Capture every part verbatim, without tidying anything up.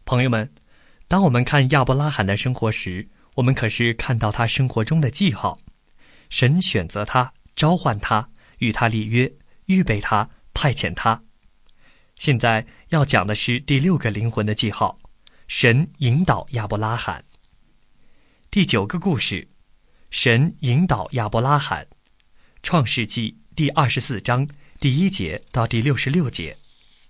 朋友们，当我们看亚伯拉罕的生活时，我们可是看到他生活中的记号。神选择他，召唤他，与他立约，预备他，派遣他。现在要讲的是第六个灵魂的记号，神引导亚伯拉罕。第九个故事，神引导亚伯拉罕，创世纪第二十四章第一节到第六十六节。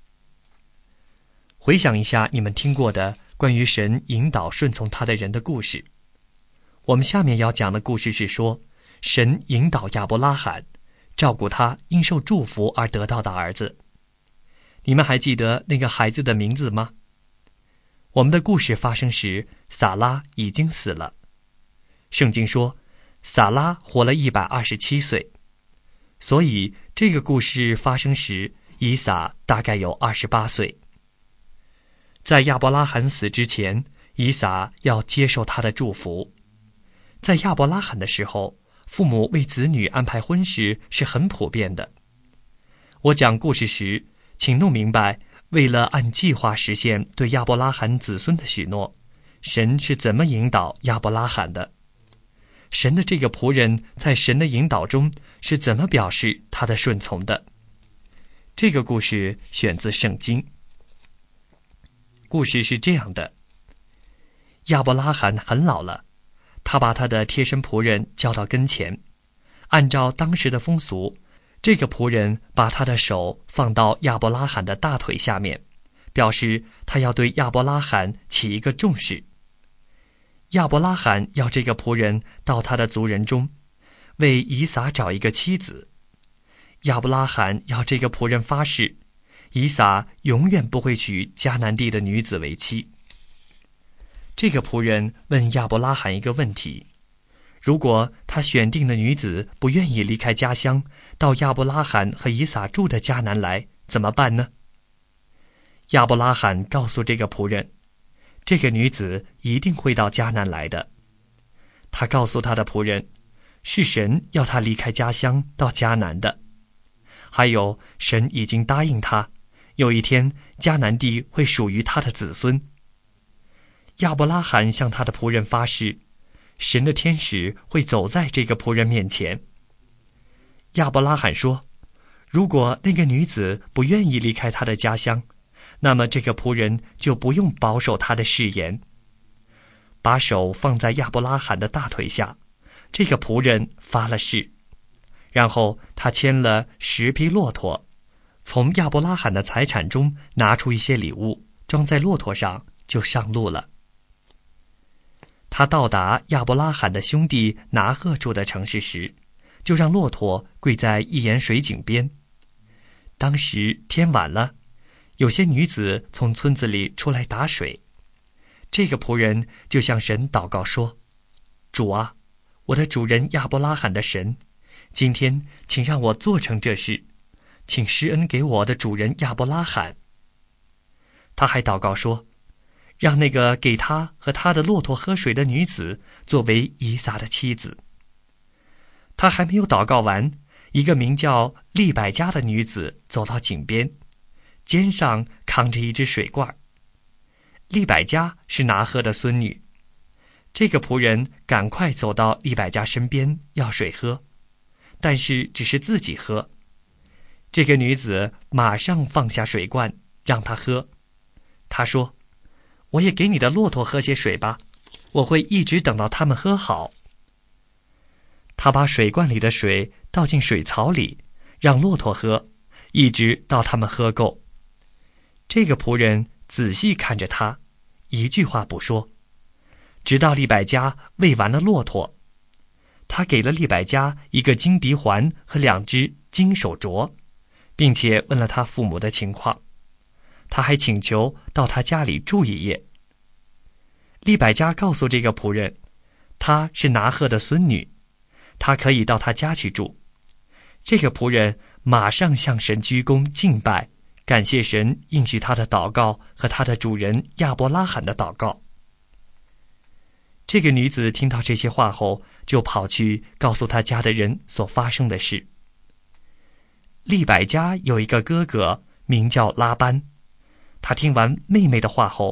回想一下你们听过的关于神引导顺从他的人的故事。我们下面要讲的故事是说，神引导亚伯拉罕照顾他因受祝福而得到的儿子。你们还记得那个孩子的名字吗？我们的故事发生时，撒拉已经死了。圣经说，撒拉活了一百二十七岁，所以这个故事发生时，以撒大概有二十八岁。在亚伯拉罕死之前，以撒要接受他的祝福。在亚伯拉罕的时候，父母为子女安排婚事是很普遍的。我讲故事时，请弄明白，为了按计划实现对亚伯拉罕子孙的许诺，神是怎么引导亚伯拉罕的。神的这个仆人在神的引导中是怎么表示他的顺从的。这个故事选自圣经。故事是这样的，亚伯拉罕很老了，他把他的贴身仆人叫到跟前，按照当时的风俗，这个仆人把他的手放到亚伯拉罕的大腿下面，表示他要对亚伯拉罕起一个重视。亚伯拉罕要这个仆人到他的族人中，为以撒找一个妻子。亚伯拉罕要这个仆人发誓，以撒永远不会娶迦南地的女子为妻。这个仆人问亚伯拉罕一个问题，如果他选定的女子不愿意离开家乡，到亚伯拉罕和以撒住的迦南来，怎么办呢？亚伯拉罕告诉这个仆人，这个女子一定会到迦南来的。他告诉他的仆人，是神要他离开家乡到迦南的，还有神已经答应他，有一天迦南地会属于他的子孙。亚伯拉罕向他的仆人发誓，神的天使会走在这个仆人面前。亚伯拉罕说，如果那个女子不愿意离开他的家乡，那么这个仆人就不用保守他的誓言。把手放在亚伯拉罕的大腿下，这个仆人发了誓，然后他牵了十匹骆驼，从亚伯拉罕的财产中拿出一些礼物，装在骆驼上，就上路了。他到达亚伯拉罕的兄弟拿鹤住的城市时，就让骆驼跪在一沿水井边。当时天晚了，有些女子从村子里出来打水。这个仆人就向神祷告说，主啊，我的主人亚伯拉罕的神，今天请让我做成这事，请施恩给我的主人亚伯拉罕。他还祷告说，让那个给他和他的骆驼喝水的女子作为以撒的妻子。他还没有祷告完，一个名叫利百加的女子走到井边，肩上扛着一只水罐。利百加是拿鹤的孙女。这个仆人赶快走到利百加身边要水喝，但是只是自己喝。这个女子马上放下水罐让他喝。她说，我也给你的骆驼喝些水吧，我会一直等到他们喝好。他把水罐里的水倒进水槽里，让骆驼喝，一直到他们喝够。这个仆人仔细看着他，一句话不说，直到利百加喂完了骆驼。他给了利百加一个金鼻环和两只金手镯，并且问了他父母的情况。他还请求到他家里住一夜。利百加告诉这个仆人，她是拿鹤的孙女，他可以到他家去住。这个仆人马上向神鞠躬敬拜，感谢神应许他的祷告和他的主人亚伯拉罕的祷告。这个女子听到这些话后，就跑去告诉他家的人所发生的事。利百加有一个哥哥名叫拉班，他听完妹妹的话后，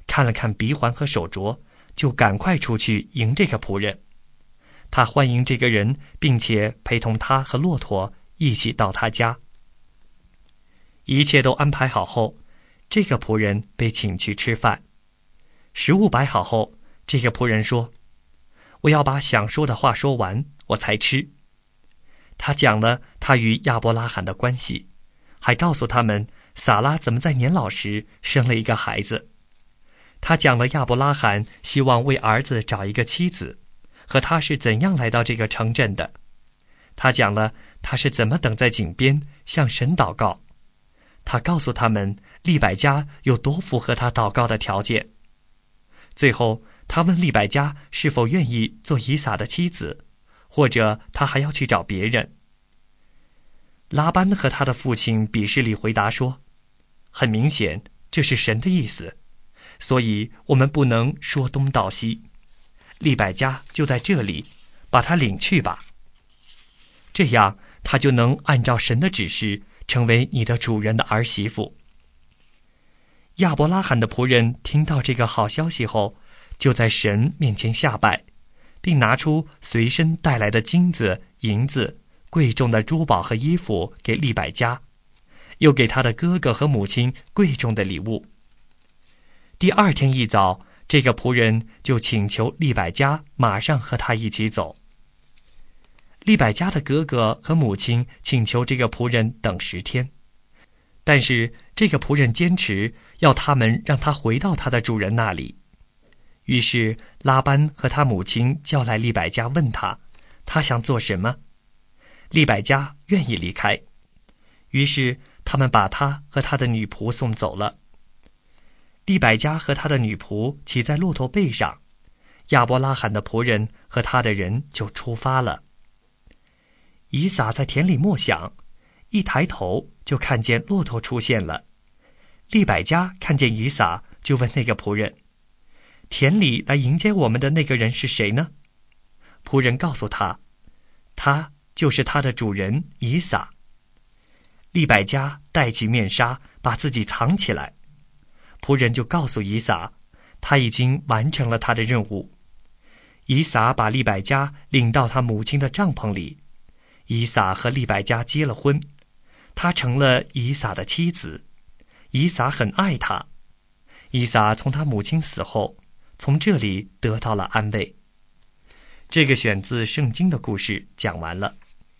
看了看鼻环和手镯，就赶快出去迎这个仆人。他欢迎这个人，并且陪同他和骆驼一起到他家。一切都安排好后，这个仆人被请去吃饭。食物摆好后，这个仆人说：我要把想说的话说完，我才吃。他讲了他与亚伯拉罕的关系，还告诉他们撒拉怎么在年老时生了一个孩子。他讲了亚伯拉罕希望为儿子找一个妻子，和他是怎样来到这个城镇的。他讲了他是怎么等在井边向神祷告。他告诉他们利百加有多符合他祷告的条件。最后他问利百加是否愿意做以撒的妻子，或者他还要去找别人。拉班和他的父亲比示利回答说：很明显这是神的意思，所以我们不能说东道西。利百加就在这里，把他领去吧。这样他就能按照神的指示成为你的主人的儿媳妇。亚伯拉罕的仆人听到这个好消息后，就在神面前下拜，并拿出随身带来的金子、银子、贵重的珠宝和衣服给利百加，又给他的哥哥和母亲贵重的礼物。第二天一早，这个仆人就请求利百加马上和他一起走。利百加的哥哥和母亲请求这个仆人等十天，但是这个仆人坚持要他们让他回到他的主人那里。于是拉班和他母亲叫来利百加，问他他想做什么。利百加愿意离开，于是他们把他和他的女仆送走了。利百加和他的女仆骑在骆驼背上，亚伯拉罕的仆人和他的人就出发了。以撒在田里默想，一抬头就看见骆驼出现了。利百加看见以撒，就问那个仆人：田里来迎接我们的那个人是谁呢？仆人告诉他，他就是他的主人以撒。利百加戴起面纱，把自己藏起来。仆人就告诉以撒，他已经完成了他的任务。以撒把利百加领到他母亲的帐篷里。以撒和利百加结了婚，她成了以撒的妻子。以撒很爱她。以撒从他母亲死后，从这里得到了安慰。这个选自圣经的故事讲完了。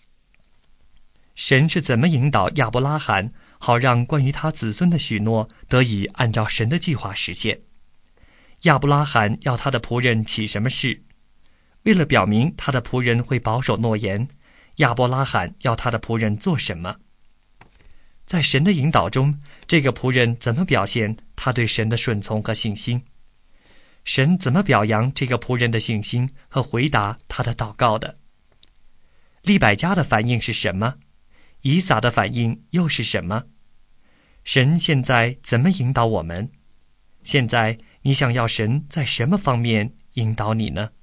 神是怎么引导亚伯拉罕，好让关于他子孙的许诺得以按照神的计划实现？亚伯拉罕要他的仆人起什么事？为了表明他的仆人会保守诺言，亚伯拉罕要他的仆人做什么？在神的引导中，这个仆人怎么表现他对神的顺从和信心？神怎么表扬这个仆人的信心和回答他的祷告的？利百加的反应是什么？以撒的反应又是什么？神现在怎么引导我们？现在你想要神在什么方面引导你呢？